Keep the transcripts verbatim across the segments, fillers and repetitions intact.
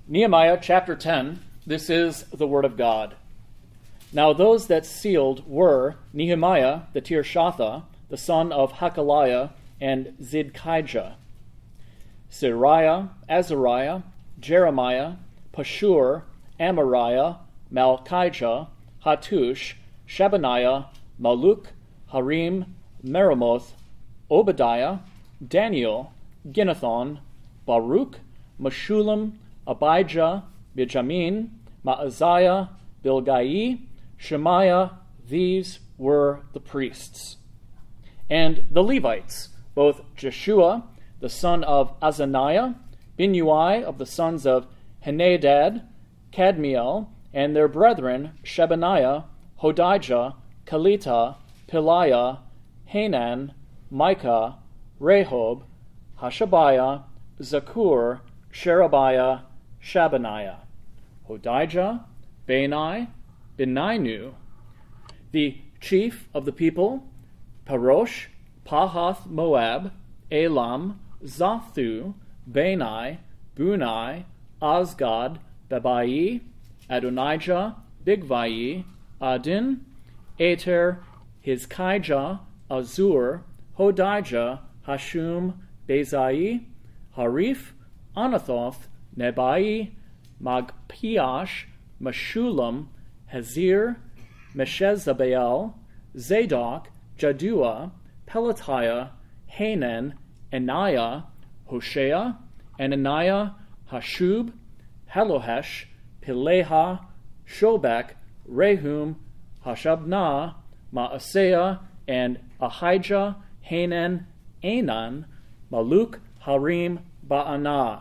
Nehemiah chapter ten, this is the word of God. Now those that sealed were Nehemiah the Tirshatha, the son of Hakaliah, and Zidkijah, Sariah, Azariah, Jeremiah, Pashur, Amariah, Malchijah, Hattush, Shabaniah, Maluk, Harim, Meremoth, Obadiah, Daniel, Ginnethon, Baruch, Meshullam, Abijah, Benjamin, Maaziah, Bilgai, Shemaiah. These were the priests. And the Levites, both Jeshua, the son of Azaniah, Binnui of the sons of Henadad, Kadmiel, and their brethren Shebaniah, Hodijah, Kelita, Peliah, Hanan, Micah, Rehob, Hashabiah, Zakur, Sherebiah, Shabaniah, Hodijah, Bani, Beninu, the chief of the people, Parosh, Pahath Moab, Elam, Zathu, Bani, Bunai, Azgad, Bebai, Adonijah, Bigvai, Adin, Ater, Hizkijah, Azur, Hodijah, Hashum, Bezai, Harif, Anathoth, Nebai, Magpiash, Meshullam, Hazir, Meshezabeel, Zadok, Jadua, Pelatiah, Hanan, Aniah, Hoshea, Ananiah, Hashub, Helohesh, Pileha, Shobek, Rehum, Hashabnah, Maaseiah, and Ahijah, Hanan, Anan, Maluk, Harim, Baanah.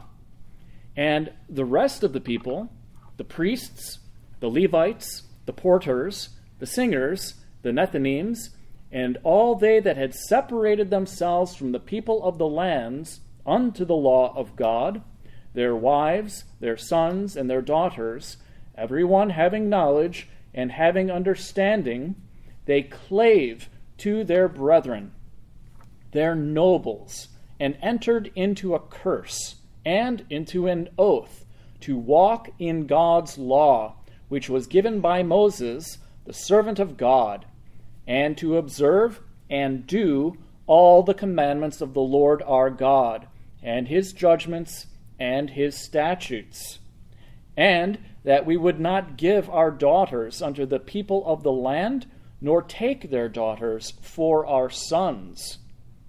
And the rest of the people, the priests, the Levites, the porters, the singers, the Nethinims, and all they that had separated themselves from the people of the lands unto the law of God, their wives, their sons, and their daughters, every one having knowledge and having understanding, they clave to their brethren, their nobles, and entered into a curse and into an oath to walk in God's law, which was given by Moses, the servant of God, and to observe and do all the commandments of the Lord our God, and his judgments and his statutes, and that we would not give our daughters unto the people of the land, nor take their daughters for our sons.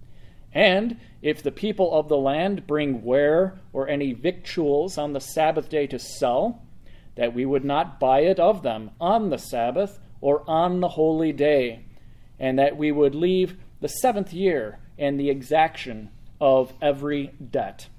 And if the people of the land bring ware or any victuals on the Sabbath day to sell, that we would not buy it of them on the Sabbath or on the holy day, and that we would leave the seventh year and the exaction of every debt.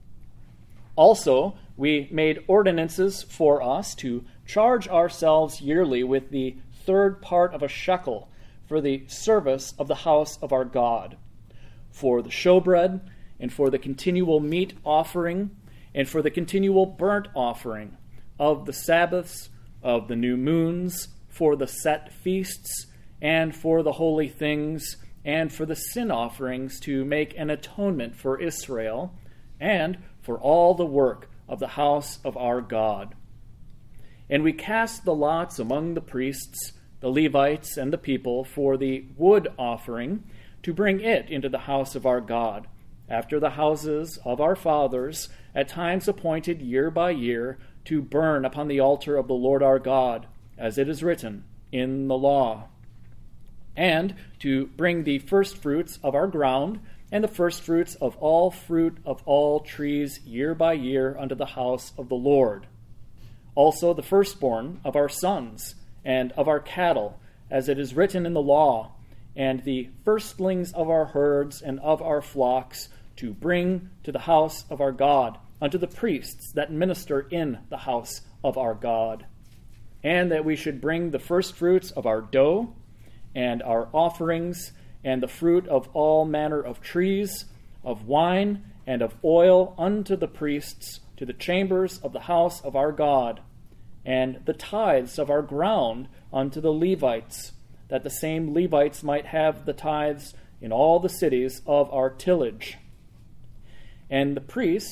Also, we made ordinances for us to charge ourselves yearly with the third part of a shekel for the service of the house of our God, for the showbread, and for the continual meat offering, and for the continual burnt offering of the Sabbaths, of the new moons, for the set feasts, and for the holy things, and for the sin offerings to make an atonement for Israel, and for all the work of the house of our God. And we cast the lots among the priests, the Levites, and the people for the wood offering, to bring it into the house of our God, after the houses of our fathers, at times appointed year by year, to burn upon the altar of the Lord our God, as it is written in the law, and to bring the firstfruits of our ground, and the firstfruits of all fruit of all trees year by year unto the house of the Lord. Also the firstborn of our sons, and of our cattle, as it is written in the law, and the firstlings of our herds and of our flocks, to bring to the house of our God, unto the priests that minister in the house of our God. And that we should bring the firstfruits of our dough, and our offerings, and the fruit of all manner of trees, of wine, and of oil unto the priests, to the chambers of the house of our God, and the tithes of our ground unto the Levites, that the same Levites might have the tithes in all the cities of our tillage. And the priest,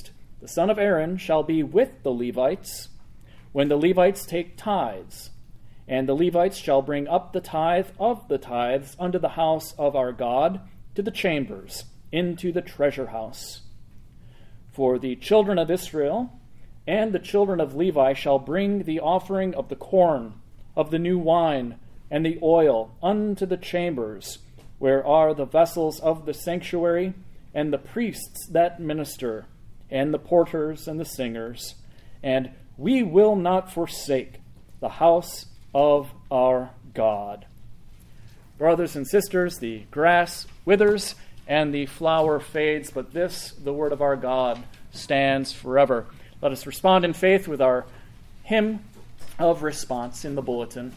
the son of Aaron, shall be with the Levites when the Levites take tithes. And the Levites shall bring up the tithe of the tithes unto the house of our God, to the chambers, into the treasure house. For the children of Israel and the children of Levi shall bring the offering of the corn, of the new wine, and the oil unto the chambers, where are the vessels of the sanctuary, and the priests that minister, and the porters and the singers. And we will not forsake the house of our God. Brothers and sisters, the grass withers and the flower fades, but this, the word of our God, stands forever. Let us respond in faith with our hymn of response in the bulletin.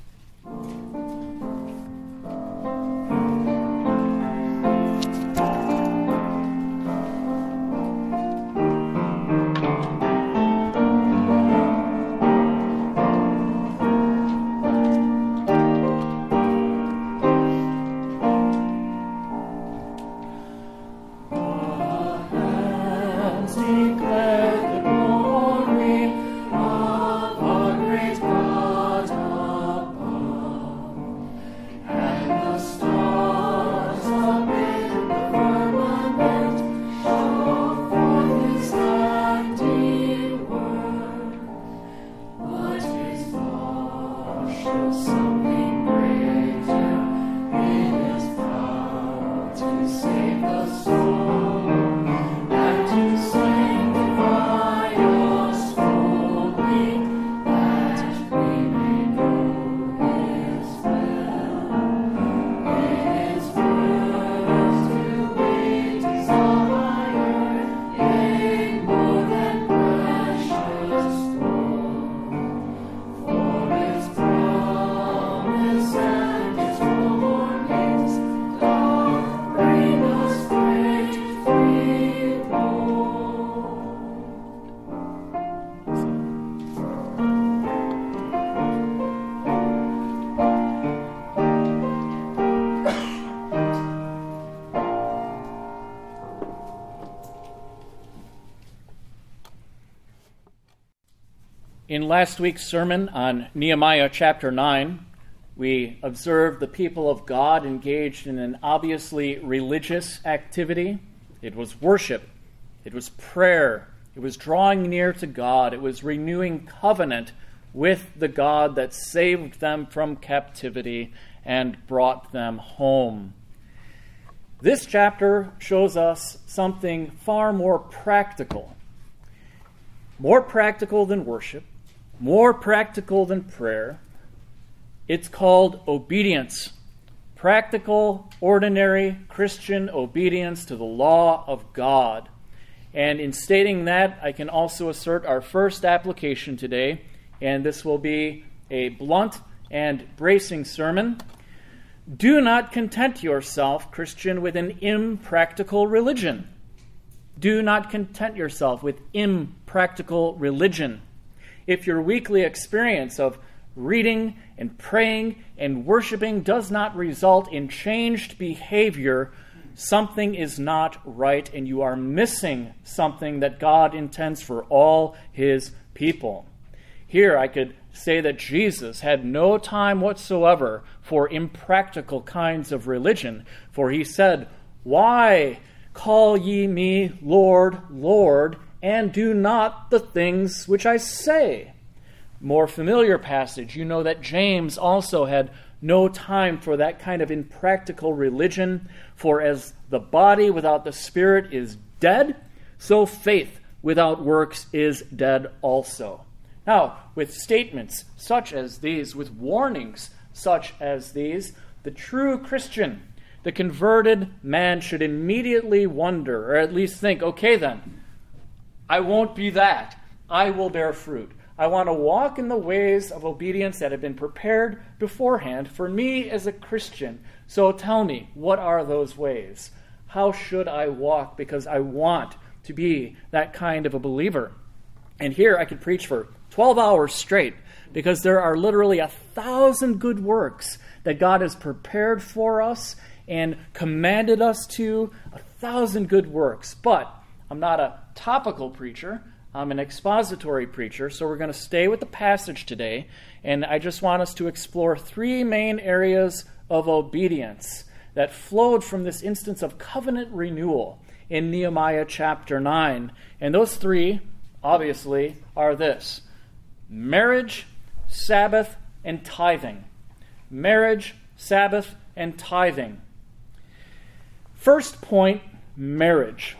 In last week's sermon on Nehemiah chapter nine, we observed the people of God engaged in an obviously religious activity. It was worship. It was prayer. It was drawing near to God. It was renewing covenant with the God that saved them from captivity and brought them home. This chapter shows us something far more practical. More practical than worship. More practical than prayer. It's called obedience. Practical, ordinary Christian obedience to the law of God. And in stating that, I can also assert our first application today, and this will be a blunt and bracing sermon. Do not content yourself, Christian, with an impractical religion. Do not content yourself with impractical religion. If your weekly experience of reading and praying and worshiping does not result in changed behavior, something is not right, and you are missing something that God intends for all his people. Here I could say that Jesus had no time whatsoever for impractical kinds of religion, for he said, "Why call ye me Lord, Lord, and do not the things which I say?" More familiar passage, you know that James also had no time for that kind of impractical religion, for as the body without the spirit is dead, so faith without works is dead also. Now, with statements such as these, with warnings such as these, the true Christian, the converted man, should immediately wonder, or at least think, okay then, I won't be that. I will bear fruit. I want to walk in the ways of obedience that have been prepared beforehand for me as a Christian. So tell me, what are those ways? How should I walk? Because I want to be that kind of a believer. And here I could preach for twelve hours straight, because there are literally a thousand good works that God has prepared for us and commanded us to, a thousand good works. But I'm not a topical preacher. I'm an expository preacher, so we're going to stay with the passage today, and I just want us to explore three main areas of obedience that flowed from this instance of covenant renewal in Nehemiah chapter nine. And those three, obviously, are this: marriage, Sabbath, and tithing. Marriage, Sabbath, and tithing. First point, marriage.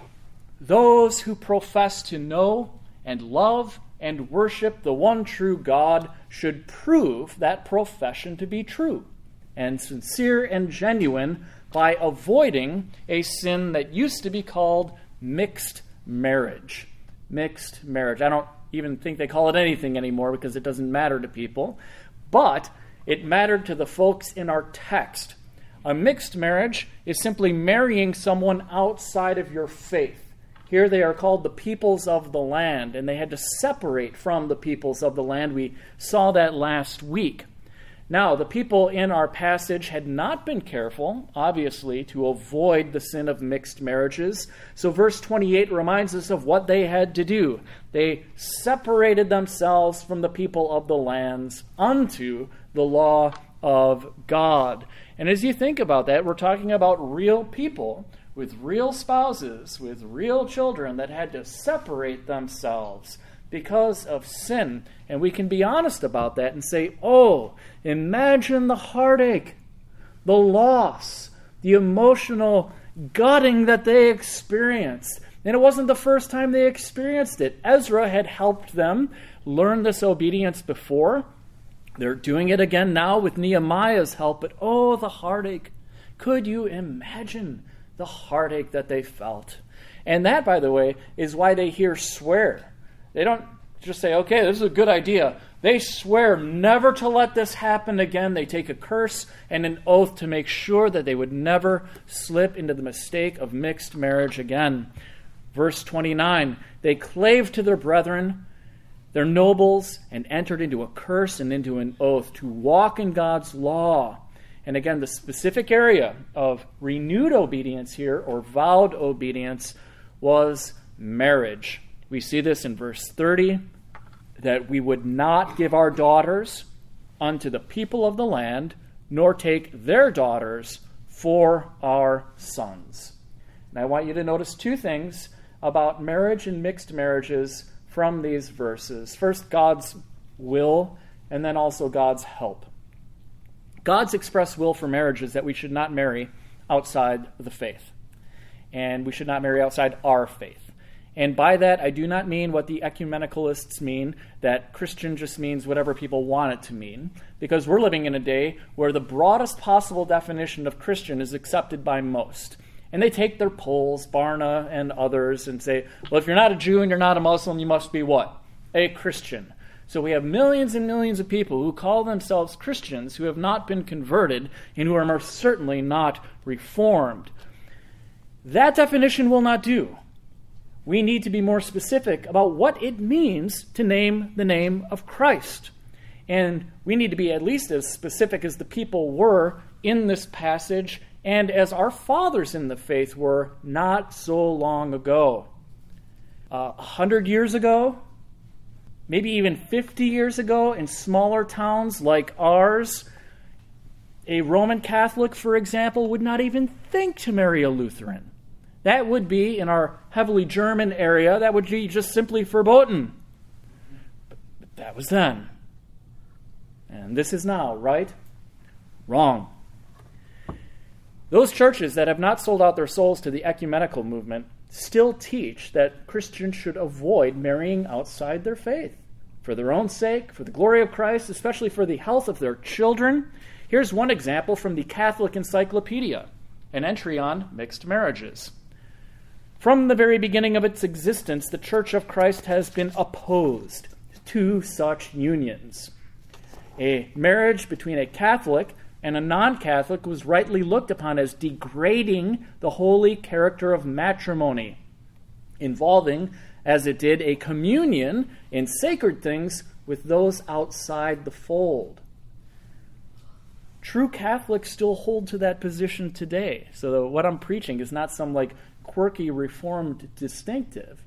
Those who profess to know and love and worship the one true God should prove that profession to be true and sincere and genuine by avoiding a sin that used to be called mixed marriage. Mixed marriage. I don't even think they call it anything anymore because it doesn't matter to people, but it mattered to the folks in our text. A mixed marriage is simply marrying someone outside of your faith. Here they are called the peoples of the land, and they had to separate from the peoples of the land. We saw that last week. Now, the people in our passage had not been careful, obviously, to avoid the sin of mixed marriages. So verse twenty-eight reminds us of what they had to do. They separated themselves from the people of the lands unto the law of God. And as you think about that, we're talking about real people with real spouses, with real children that had to separate themselves because of sin. And we can be honest about that and say, oh, imagine the heartache, the loss, the emotional gutting that they experienced. And it wasn't the first time they experienced it. Ezra had helped them learn this obedience before. They're doing it again now with Nehemiah's help. But oh, the heartache. Could you imagine the heartache that they felt? And that, by the way, is why they here swear. They don't just say, okay, this is a good idea. They swear never to let this happen again. They take a curse and an oath to make sure that they would never slip into the mistake of mixed marriage again. Verse twenty-nine, they clave to their brethren, their nobles, and entered into a curse and into an oath to walk in God's law. And again, the specific area of renewed obedience here, or vowed obedience, was marriage. We see this in verse thirty, that we would not give our daughters unto the people of the land, nor take their daughters for our sons. And I want you to notice two things about marriage and mixed marriages from these verses. First, God's will, and then also God's help. God's express will for marriage is that we should not marry outside the faith. And we should not marry outside our faith. And by that, I do not mean what the ecumenicalists mean, that Christian just means whatever people want it to mean, because we're living in a day where the broadest possible definition of Christian is accepted by most. And they take their polls, Barna and others, and say, well, if you're not a Jew and you're not a Muslim, you must be what? A Christian. So we have millions and millions of people who call themselves Christians who have not been converted and who are most certainly not reformed. That definition will not do. We need to be more specific about what it means to name the name of Christ. And we need to be at least as specific as the people were in this passage and as our fathers in the faith were not so long ago. A uh, hundred years ago, maybe even fifty years ago, in smaller towns like ours, a Roman Catholic, for example, would not even think to marry a Lutheran. That would be, in our heavily German area, that would be just simply verboten. But, but that was then. And this is now, right? Wrong. Those churches that have not sold out their souls to the ecumenical movement still teach that Christians should avoid marrying outside their faith for their own sake, for the glory of Christ, especially for the health of their children. Here's one example from the Catholic Encyclopedia, an entry on mixed marriages. From the very beginning of its existence, the Church of Christ has been opposed to such unions. A marriage between a Catholic and a non-Catholic was rightly looked upon as degrading the holy character of matrimony, involving, as it did, a communion in sacred things with those outside the fold. True Catholics still hold to that position today. So what I'm preaching is not some like quirky Reformed distinctive.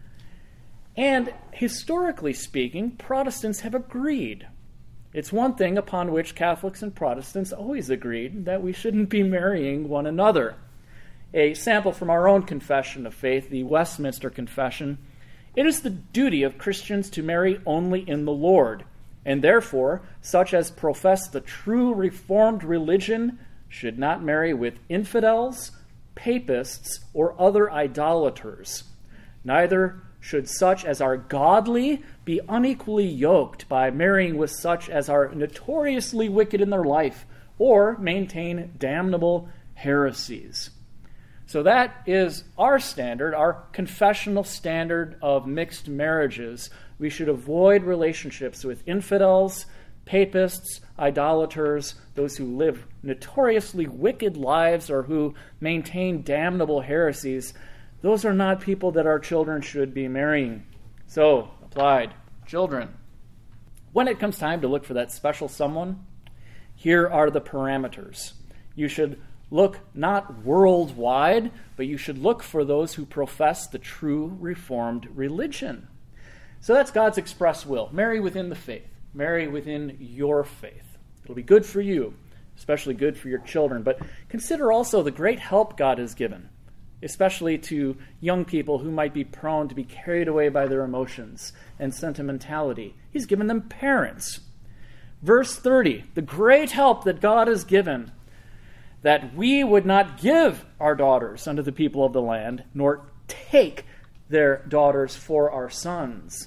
And historically speaking, Protestants have agreed. It's one thing upon which Catholics and Protestants always agreed, that we shouldn't be marrying one another. A sample from our own confession of faith, the Westminster Confession: "It is the duty of Christians to marry only in the Lord, and therefore such as profess the true Reformed religion should not marry with infidels, papists, or other idolaters. Neither should such as are godly be unequally yoked by marrying with such as are notoriously wicked in their life, or maintain damnable heresies." So that is our standard, our confessional standard of mixed marriages. We should avoid relationships with infidels, papists, idolaters, those who live notoriously wicked lives or who maintain damnable heresies. Those are not people that our children should be marrying. So, applied. Children. When it comes time to look for that special someone, here are the parameters. You should look not worldwide, but you should look for those who profess the true Reformed religion. So that's God's express will. Marry within the faith. Marry within your faith. It'll be good for you, especially good for your children. But consider also the great help God has given, especially to young people who might be prone to be carried away by their emotions and sentimentality. He's given them parents. Verse thirty, the great help that God has given, that we would not give our daughters unto the people of the land, nor take their daughters for our sons.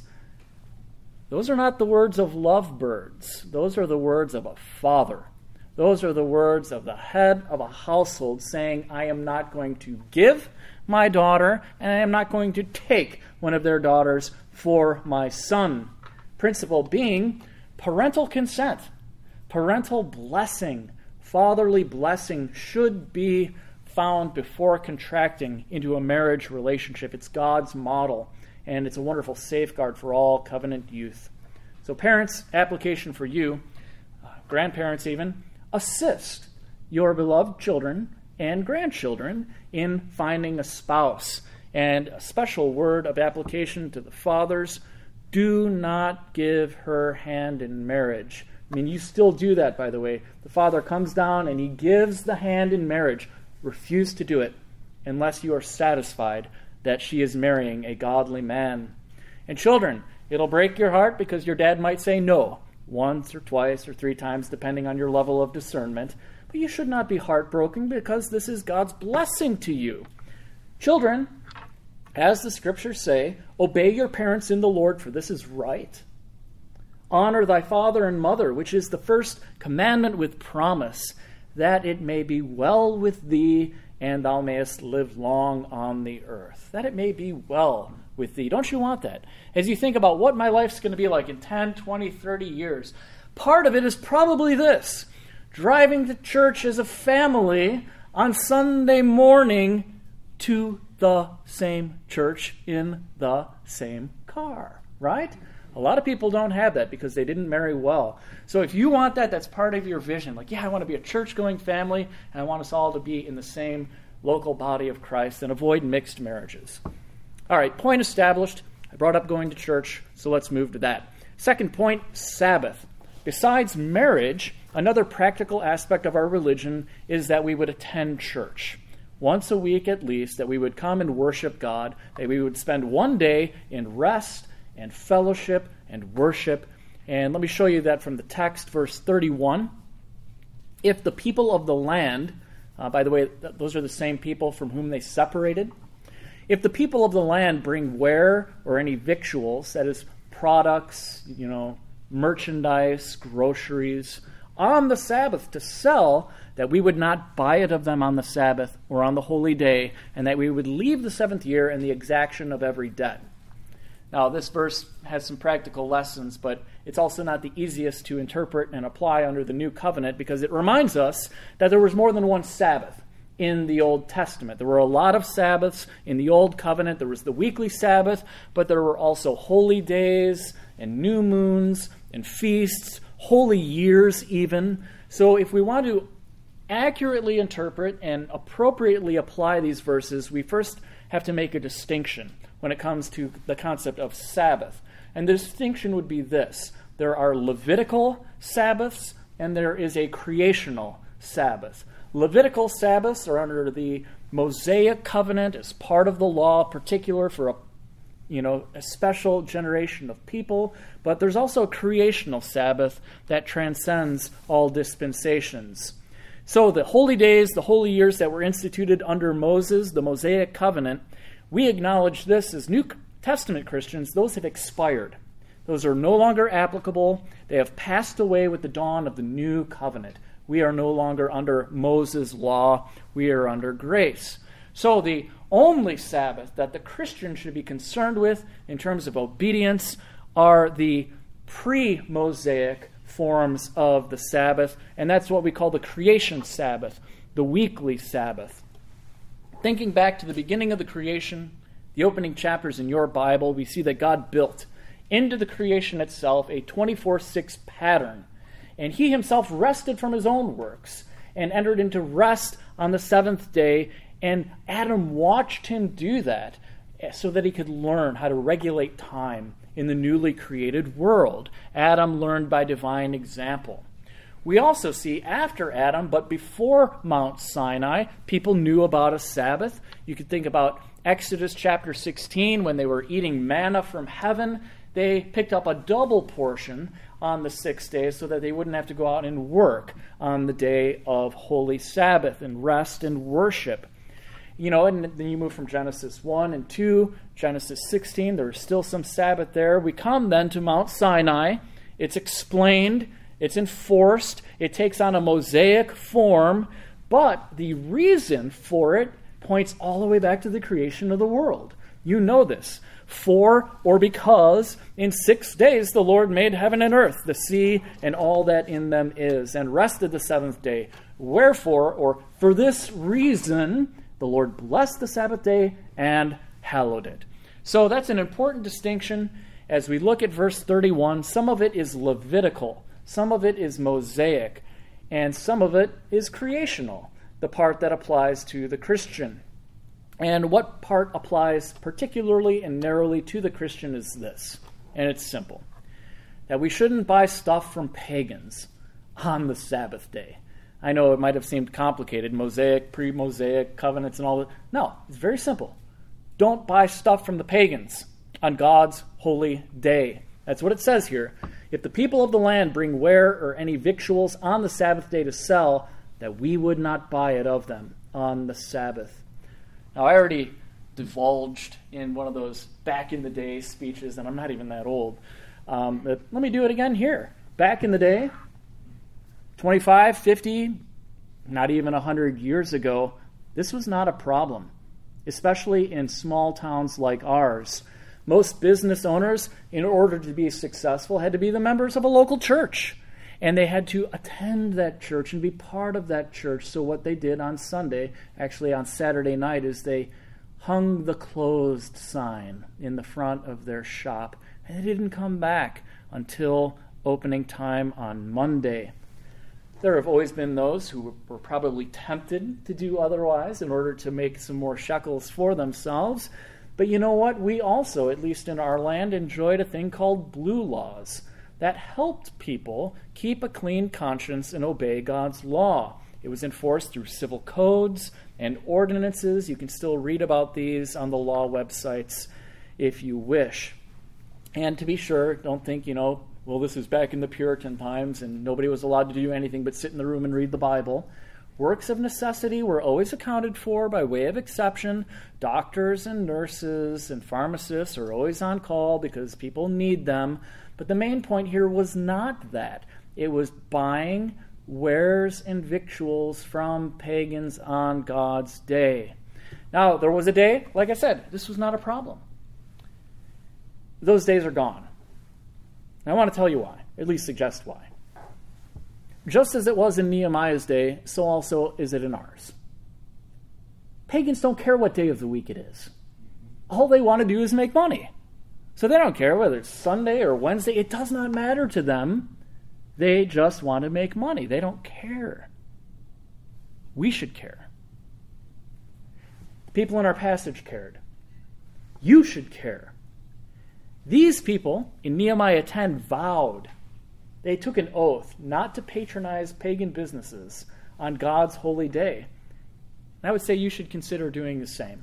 Those are not the words of lovebirds. Those are the words of a father. Those are the words of the head of a household saying, I am not going to give my daughter, and I am not going to take one of their daughters for my son. Principle being parental consent, parental blessing, fatherly blessing should be found before contracting into a marriage relationship. It's God's model, and it's a wonderful safeguard for all covenant youth. So parents, application for you, uh, grandparents even, assist your beloved children and grandchildren in finding a spouse. And a special word of application to the fathers: do not give her hand in marriage. I mean, you still do that, by the way. The father comes down and he gives the hand in marriage. Refuse to do it unless you are satisfied that she is marrying a godly man. And children, it'll break your heart because your dad might say no once or twice or three times, depending on your level of discernment. But you should not be heartbroken because this is God's blessing to you. Children, as the scriptures say, obey your parents in the Lord, for this is right. Honor thy father and mother, which is the first commandment with promise, that it may be well with thee, and thou mayest live long on the earth. That it may be well with thee. Don't you want that? As you think about what my life's going to be like in ten, twenty, thirty years, part of it is probably this: driving to church as a family on Sunday morning to the same church in the same car, right? A lot of people don't have that because they didn't marry well. So if you want that, that's part of your vision. Like, yeah, I want to be a church-going family, and I want us all to be in the same local body of Christ, and avoid mixed marriages. All right, point established. I brought up going to church, so let's move to that. Second point, Sabbath. Besides marriage, another practical aspect of our religion is that we would attend church. Once a week at least, that we would come and worship God, that we would spend one day in rest and fellowship and worship. And let me show you that from the text, verse thirty-one. If the people of the land, uh, by the way, th- those are the same people from whom they separated. If the people of the land bring ware or any victuals, that is products, you know, merchandise, groceries, on the Sabbath to sell, that we would not buy it of them on the Sabbath or on the holy day, and that we would leave the seventh year in the exaction of every debt. Now, this verse has some practical lessons, but it's also not the easiest to interpret and apply under the New Covenant because it reminds us that there was more than one Sabbath in the Old Testament. There were a lot of Sabbaths in the Old Covenant. There was the weekly Sabbath, but there were also holy days and new moons and feasts, holy years even. So if we want to accurately interpret and appropriately apply these verses, we first have to make a distinction when it comes to the concept of Sabbath. And the distinction would be this. There are Levitical Sabbaths and there is a creational Sabbath. Levitical Sabbaths are under the Mosaic covenant as part of the law, particular for a you know, a special generation of people, but there's also a creational Sabbath that transcends all dispensations. So the holy days, the holy years that were instituted under Moses, the Mosaic covenant, we acknowledge this as New Testament Christians, those have expired. Those are no longer applicable. They have passed away with the dawn of the new covenant. We are no longer under Moses' law. We are under grace. So the only Sabbath that the Christian should be concerned with in terms of obedience are the pre-Mosaic forms of the Sabbath, and that's what we call the creation Sabbath, the weekly Sabbath. Thinking back to the beginning of the creation, the opening chapters in your Bible, we see that God built into the creation itself a twenty-four six pattern, and he himself rested from his own works and entered into rest on the seventh day. And Adam watched him do that so that he could learn how to regulate time in the newly created world. Adam learned by divine example. We also see after Adam, but before Mount Sinai, people knew about a Sabbath. You could think about Exodus chapter sixteen, when they were eating manna from heaven. They picked up a double portion on the sixth day so that they wouldn't have to go out and work on the day of Holy Sabbath and rest and worship. You know, and then you move from Genesis one and two, Genesis sixteen, there's still some Sabbath there. We come then to Mount Sinai. It's explained, it's enforced, it takes on a Mosaic form, but the reason for it points all the way back to the creation of the world. You know this. For or because in six days the Lord made heaven and earth, the sea, and all that in them is, and rested the seventh day. Wherefore, or for this reason, the Lord blessed the Sabbath day and hallowed it. So that's an important distinction. As we look at verse thirty-one, some of it is Levitical, some of it is Mosaic, and some of it is creational, the part that applies to the Christian. And what part applies particularly and narrowly to the Christian is this, and it's simple, that we shouldn't buy stuff from pagans on the Sabbath day. I know it might have seemed complicated, Mosaic, pre-Mosaic, covenants and all that. No, it's very simple. Don't buy stuff from the pagans on God's holy day. That's what it says here. If the people of the land bring ware or any victuals on the Sabbath day to sell, that we would not buy it of them on the Sabbath. Now, I already divulged in one of those back-in-the-day speeches, and I'm not even that old. Um, but let me do it again here. Back in the day, twenty-five, fifty, not even one hundred years ago, this was not a problem, especially in small towns like ours. Most business owners, in order to be successful, had to be the members of a local church. And they had to attend that church and be part of that church. So what they did on Sunday, actually on Saturday night, is they hung the closed sign in the front of their shop. And they didn't come back until opening time on Monday. There have always been those who were probably tempted to do otherwise in order to make some more shekels for themselves. But you know what? We also, at least in our land, enjoyed a thing called blue laws that helped people keep a clean conscience and obey God's law. It was enforced through civil codes and ordinances. You can still read about these on the law websites if you wish. And to be sure, don't think, you know, well, this is back in the Puritan times and nobody was allowed to do anything but sit in the room and read the Bible. Works of necessity were always accounted for by way of exception. Doctors and nurses and pharmacists are always on call because people need them. But the main point here was not that. It was buying wares and victuals from pagans on God's day. Now, there was a day, like I said, this was not a problem. Those days are gone. And I want to tell you why, at least suggest why. Just as it was in Nehemiah's day, so also is it in ours. Pagans don't care what day of the week it is. All they want to do is make money. So they don't care whether it's Sunday or Wednesday. It does not matter to them. They just want to make money. They don't care. We should care. The people in our passage cared. You should care. These people in Nehemiah ten vowed, they took an oath not to patronize pagan businesses on God's holy day. And I would say you should consider doing the same.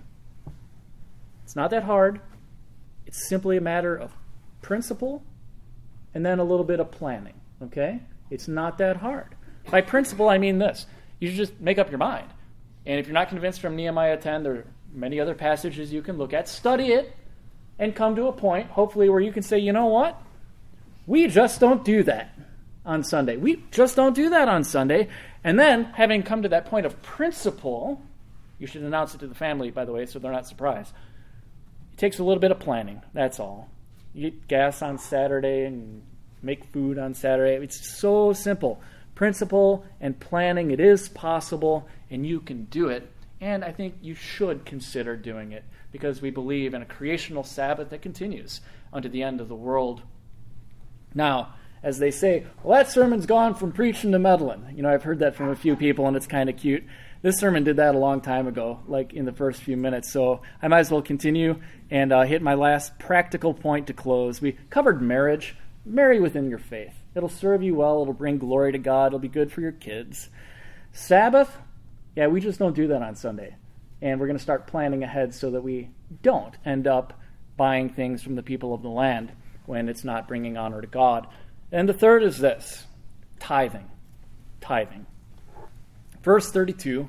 It's not that hard. It's simply a matter of principle and then a little bit of planning, okay? It's not that hard. By principle, I mean this. You should just make up your mind. And if you're not convinced from Nehemiah ten, there are many other passages you can look at. Study it and come to a point, hopefully, where you can say, you know what? We just don't do that on Sunday. We just don't do that on Sunday. And then, having come to that point of principle, you should announce it to the family, by the way, so they're not surprised. It takes a little bit of planning, that's all. You get gas on Saturday and make food on Saturday. It's so simple. Principle and planning, it is possible, and you can do it. And I think you should consider doing it because we believe in a creational Sabbath that continues unto the end of the world. Now, as they say, well, that sermon's gone from preaching to meddling. You know, I've heard that from a few people, and it's kind of cute. This sermon did that a long time ago, like in the first few minutes, so I might as well continue and uh, hit my last practical point to close. We covered marriage. Marry within your faith. It'll serve you well. It'll bring glory to God. It'll be good for your kids. Sabbath, yeah, we just don't do that on Sunday. And we're going to start planning ahead so that we don't end up buying things from the people of the land when it's not bringing honor to God. And the third is this, tithing. Tithing. Verse thirty-two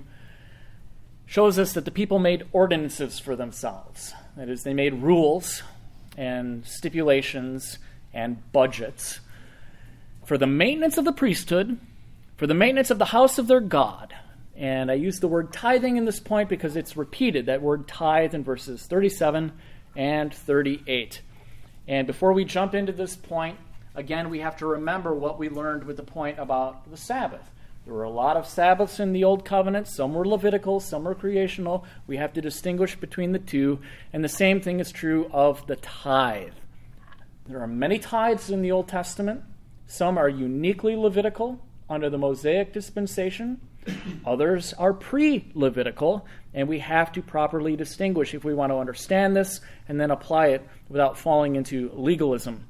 shows us that the people made ordinances for themselves. That is, they made rules and stipulations and budgets for the maintenance of the priesthood, for the maintenance of the house of their God. And I use the word tithing in this point because it's repeated, that word tithe, in verses thirty-seven and thirty-eight. And before we jump into this point, again, we have to remember what we learned with the point about the Sabbath. There were a lot of Sabbaths in the Old Covenant. Some were Levitical, some were creational. We have to distinguish between the two. And the same thing is true of the tithe. There are many tithes in the Old Testament. Some are uniquely Levitical under the Mosaic dispensation. Others are pre-Levitical, and we have to properly distinguish if we want to understand this and then apply it without falling into legalism.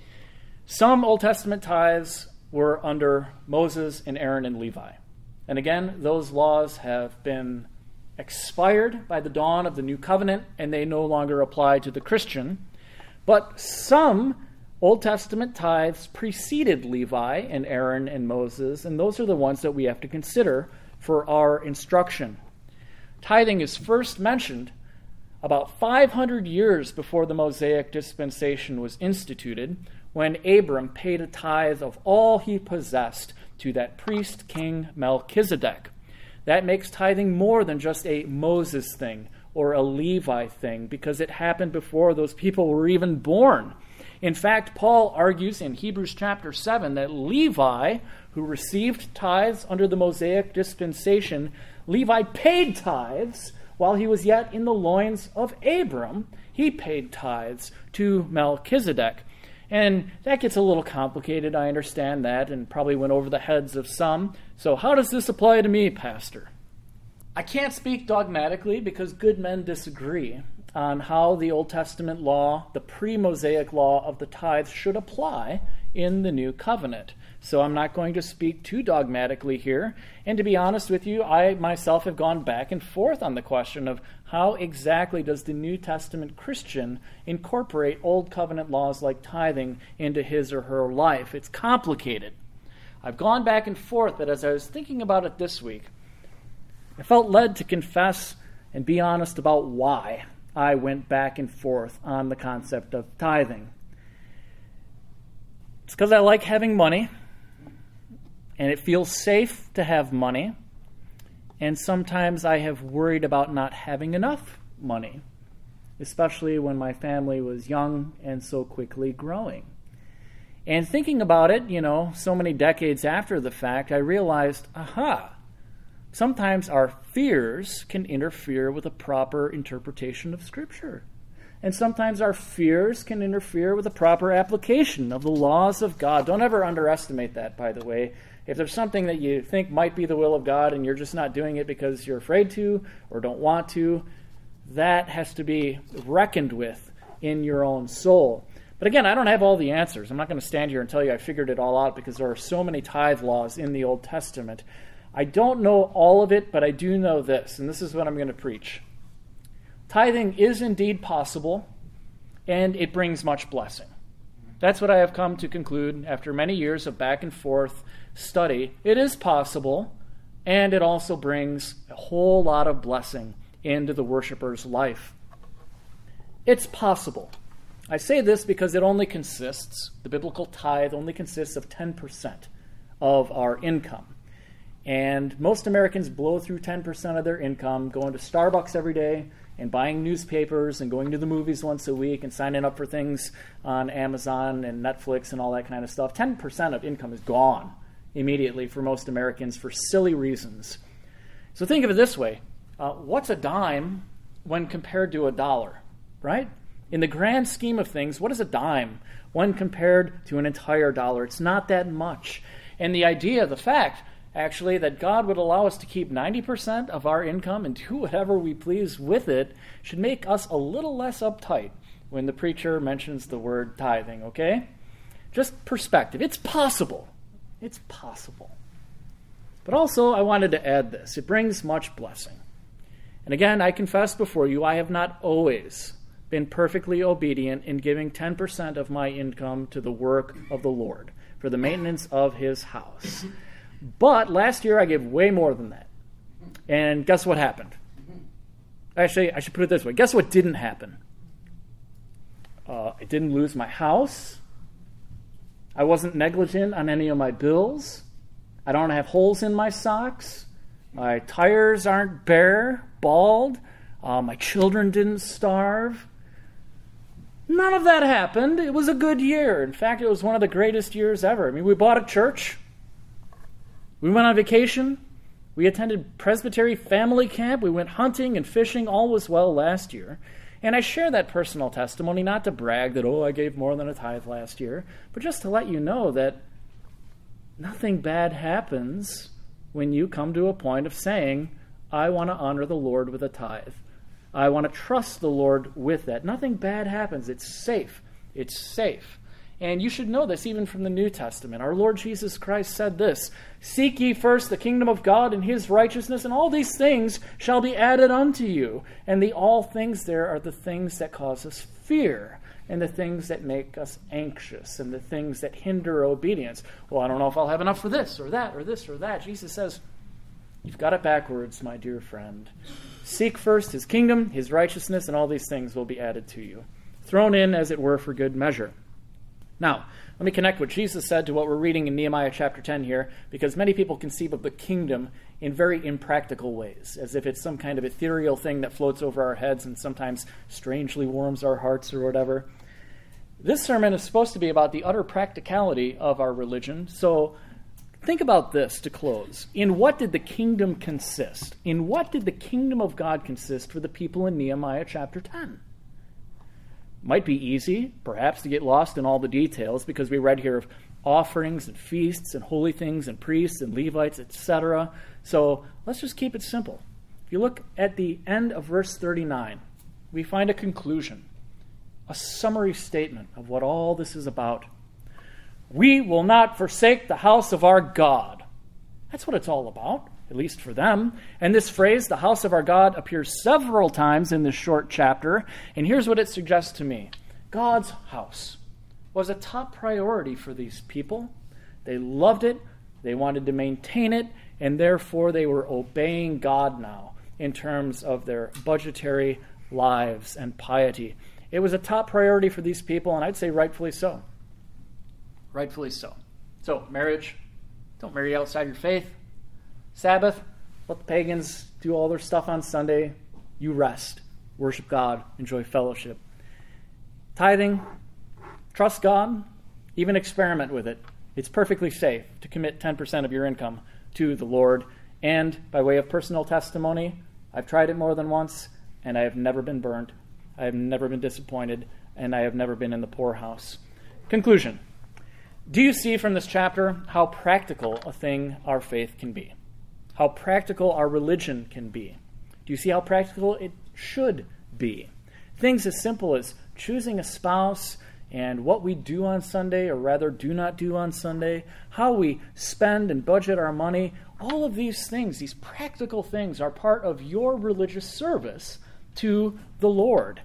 Some Old Testament tithes were under Moses and Aaron and Levi. And again, those laws have been expired by the dawn of the New Covenant, and they no longer apply to the Christian. But some Old Testament tithes preceded Levi and Aaron and Moses, and those are the ones that we have to consider for our instruction. Tithing is first mentioned about five hundred years before the Mosaic dispensation was instituted, when Abram paid a tithe of all he possessed to that priest, King Melchizedek. That makes tithing more than just a Moses thing or a Levi thing, because it happened before those people were even born. In fact, Paul argues in Hebrews chapter seven that Levi, who received tithes under the Mosaic dispensation, Levi paid tithes while he was yet in the loins of Abram. He paid tithes to Melchizedek. And that gets a little complicated, I understand that, and probably went over the heads of some. So how does this apply to me, Pastor? I can't speak dogmatically because good men disagree on how the Old Testament law, the pre-Mosaic law of the tithes, should apply in the New Covenant. So I'm not going to speak too dogmatically here. And to be honest with you, I myself have gone back and forth on the question of how exactly does the New Testament Christian incorporate Old Covenant laws like tithing into his or her life. It's complicated. I've gone back and forth, but as I was thinking about it this week, I felt led to confess and be honest about why I went back and forth on the concept of tithing. It's because I like having money, and it feels safe to have money, and sometimes I have worried about not having enough money, especially when my family was young and so quickly growing. And thinking about it, you know, so many decades after the fact, I realized, aha, sometimes our fears can interfere with a proper interpretation of Scripture. And sometimes our fears can interfere with a proper application of the laws of God. Don't ever underestimate that, by the way. If there's something that you think might be the will of God and you're just not doing it because you're afraid to or don't want to, that has to be reckoned with in your own soul. But again, I don't have all the answers. I'm not going to stand here and tell you I figured it all out because there are so many tithe laws in the Old Testament. I don't know all of it, but I do know this, and this is what I'm going to preach. Tithing is indeed possible, and it brings much blessing. That's what I have come to conclude after many years of back and forth study. It is possible, and it also brings a whole lot of blessing into the worshiper's life. It's possible. I say this because it only consists, the biblical tithe only consists of ten percent of our income. And most Americans blow through ten percent of their income going to Starbucks every day and buying newspapers and going to the movies once a week and signing up for things on Amazon and Netflix and all that kind of stuff. ten percent of income is gone immediately for most Americans for silly reasons. So think of it this way. Uh, what's a dime when compared to a dollar, right? In the grand scheme of things, what is a dime when compared to an entire dollar? It's not that much. And the idea, the fact, actually, that God would allow us to keep ninety percent of our income and do whatever we please with it should make us a little less uptight when the preacher mentions the word tithing, okay? Just perspective. It's possible. It's possible. But also, I wanted to add this. It brings much blessing. And again, I confess before you, I have not always been perfectly obedient in giving ten percent of my income to the work of the Lord for the maintenance of his house. But last year I gave way more than that. And guess what happened? Actually, I should put it this way. Guess what didn't happen? Uh, I didn't lose my house. I wasn't negligent on any of my bills. I don't have holes in my socks. My tires aren't bare, bald. Uh, my children didn't starve. None of that happened. It was a good year. In fact, it was one of the greatest years ever. I mean, we bought a church. We went on vacation. We attended Presbytery family camp. We went hunting and fishing. All was well last year. And I share that personal testimony not to brag that, oh, I gave more than a tithe last year, but just to let you know that nothing bad happens when you come to a point of saying, I want to honor the Lord with a tithe. I want to trust the Lord with that. Nothing bad happens. It's safe. It's safe. And you should know this even from the New Testament. Our Lord Jesus Christ said this, seek ye first the kingdom of God and his righteousness, and all these things shall be added unto you. And the all things there are the things that cause us fear, and the things that make us anxious, and the things that hinder obedience. Well, I don't know if I'll have enough for this or that or this or that. Jesus says, you've got it backwards, my dear friend. Seek first his kingdom, his righteousness, and all these things will be added to you. Thrown in, as it were, for good measure. Now, let me connect what Jesus said to what we're reading in Nehemiah chapter ten here, because many people conceive of the kingdom in very impractical ways, as if it's some kind of ethereal thing that floats over our heads and sometimes strangely warms our hearts or whatever. This sermon is supposed to be about the utter practicality of our religion, so think about this to close. In what did the kingdom consist? In what did the kingdom of God consist for the people in Nehemiah chapter ten? Might be easy, perhaps, to get lost in all the details because we read here of offerings and feasts and holy things and priests and Levites, et cetera. So let's just keep it simple. If you look at the end of verse thirty-nine, we find a conclusion, a summary statement of what all this is about. We will not forsake the house of our God. That's what it's all about, at least for them. And this phrase, the house of our God, appears several times in this short chapter. And here's what it suggests to me. God's house was a top priority for these people. They loved it. They wanted to maintain it. And therefore, they were obeying God now in terms of their budgetary lives and piety. It was a top priority for these people, and I'd say rightfully so. Rightfully so. So, marriage, don't marry outside your faith. Sabbath, let the pagans do all their stuff on Sunday. You rest, worship God, enjoy fellowship. Tithing, trust God, even experiment with it. It's perfectly safe to commit ten percent of your income to the Lord. And by way of personal testimony, I've tried it more than once, and I have never been burned. I have never been disappointed, and I have never been in the poorhouse. Conclusion. Do you see from this chapter how practical a thing our faith can be? How practical our religion can be? Do you see how practical it should be? Things as simple as choosing a spouse and what we do on Sunday, or rather do not do on Sunday, how we spend and budget our money, all of these things, these practical things, are part of your religious service to the Lord.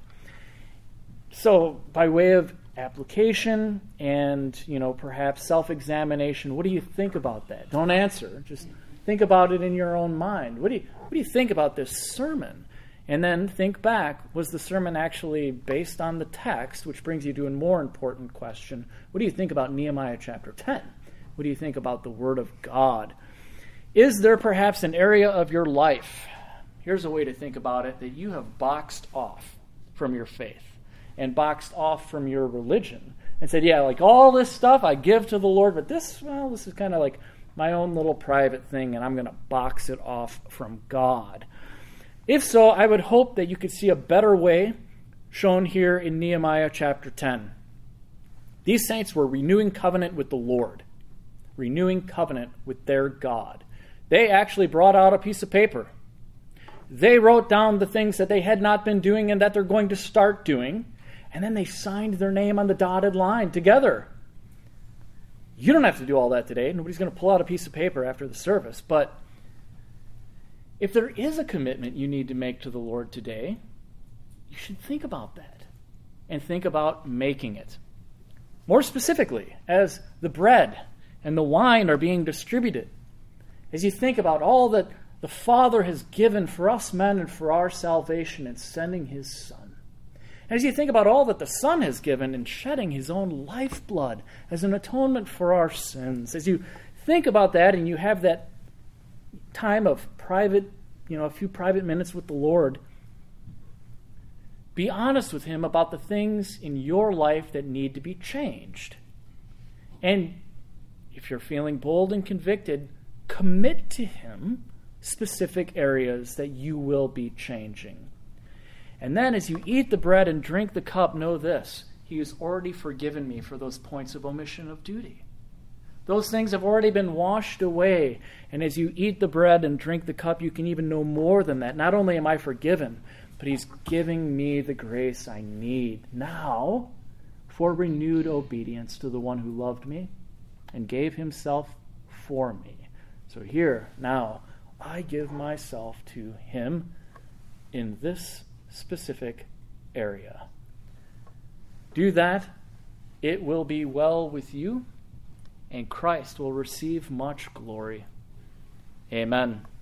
So, by way of application and, you know, perhaps self-examination, what do you think about that? Don't answer. Just think about it in your own mind. What do you, what do you think about this sermon? And then think back, was the sermon actually based on the text, which brings you to a more important question. What do you think about Nehemiah chapter ten? What do you think about the Word of God? Is there perhaps an area of your life, here's a way to think about it, that you have boxed off from your faith and boxed off from your religion and said, yeah, like all this stuff I give to the Lord, but this, well, this is kind of like my own little private thing, and I'm going to box it off from God. If so, I would hope that you could see a better way shown here in Nehemiah chapter ten. These saints were renewing covenant with the Lord, renewing covenant with their God. They actually brought out a piece of paper. They wrote down the things that they had not been doing and that they're going to start doing, and then they signed their name on the dotted line together. You don't have to do all that today. Nobody's going to pull out a piece of paper after the service, but if there is a commitment you need to make to the Lord today, you should think about that and think about making it. More specifically, as the bread and the wine are being distributed, as you think about all that the Father has given for us men and for our salvation in sending His Son, and as you think about all that the Son has given in shedding His own lifeblood as an atonement for our sins, as you think about that and you have that time of private, you know, a few private minutes with the Lord, be honest with Him about the things in your life that need to be changed. And if you're feeling bold and convicted, commit to Him specific areas that you will be changing. And then as you eat the bread and drink the cup, know this: He has already forgiven me for those points of omission of duty. Those things have already been washed away. And as you eat the bread and drink the cup, you can even know more than that. Not only am I forgiven, but He's giving me the grace I need now for renewed obedience to the one who loved me and gave Himself for me. So here, now, I give myself to Him in this specific area. Do that, it will be well with you, and Christ will receive much glory. Amen.